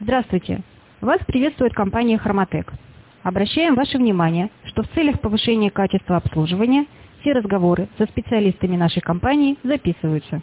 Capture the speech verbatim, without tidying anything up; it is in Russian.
Здравствуйте! Вас приветствует компания «Хромотек». Обращаем ваше внимание, что в целях повышения качества обслуживания все разговоры со специалистами нашей компании записываются.